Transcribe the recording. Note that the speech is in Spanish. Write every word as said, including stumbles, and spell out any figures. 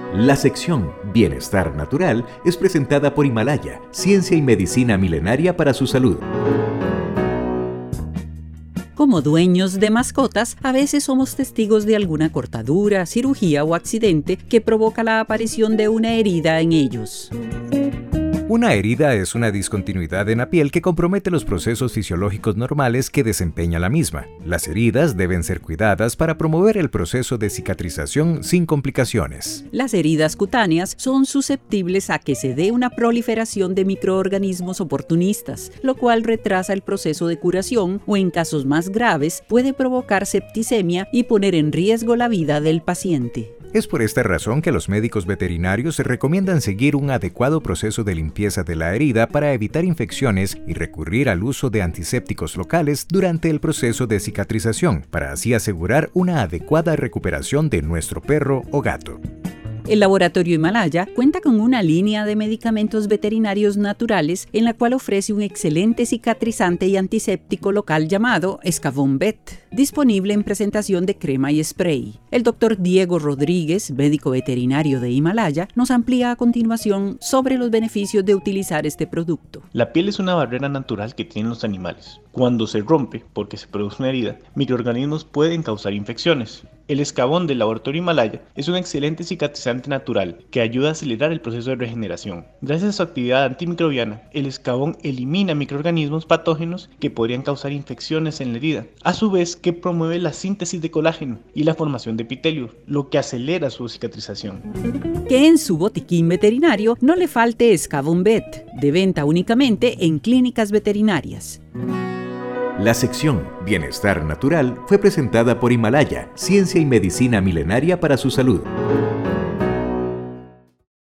La sección Bienestar Natural es presentada por Himalaya, ciencia y medicina milenaria para su salud. Como dueños de mascotas, a veces somos testigos de alguna cortadura, cirugía o accidente que provoca la aparición de una herida en ellos. Una herida es una discontinuidad en la piel que compromete los procesos fisiológicos normales que desempeña la misma. Las heridas deben ser cuidadas para promover el proceso de cicatrización sin complicaciones. Las heridas cutáneas son susceptibles a que se dé una proliferación de microorganismos oportunistas, lo cual retrasa el proceso de curación o, en casos más graves, puede provocar septicemia y poner en riesgo la vida del paciente. Es por esta razón que los médicos veterinarios recomiendan seguir un adecuado proceso de limpieza de la herida para evitar infecciones y recurrir al uso de antisépticos locales durante el proceso de cicatrización, para así asegurar una adecuada recuperación de nuestro perro o gato. El laboratorio Himalaya cuenta con una línea de medicamentos veterinarios naturales en la cual ofrece un excelente cicatrizante y antiséptico local llamado Escavón Vet, disponible en presentación de crema y spray. El doctor Diego Rodríguez, médico veterinario de Himalaya, nos amplía a continuación sobre los beneficios de utilizar este producto. La piel es una barrera natural que tienen los animales. Cuando se rompe, porque se produce una herida, microorganismos pueden causar infecciones. El escabón del laboratorio Himalaya es un excelente cicatrizante natural que ayuda a acelerar el proceso de regeneración. Gracias a su actividad antimicrobiana, el escabón elimina microorganismos patógenos que podrían causar infecciones en la herida, a su vez que promueve la síntesis de colágeno y la formación de epitelio, lo que acelera su cicatrización. Que en su botiquín veterinario no le falte Escavón Vet, de venta únicamente en clínicas veterinarias. La sección Bienestar Natural fue presentada por Himalaya, ciencia y medicina milenaria para su salud.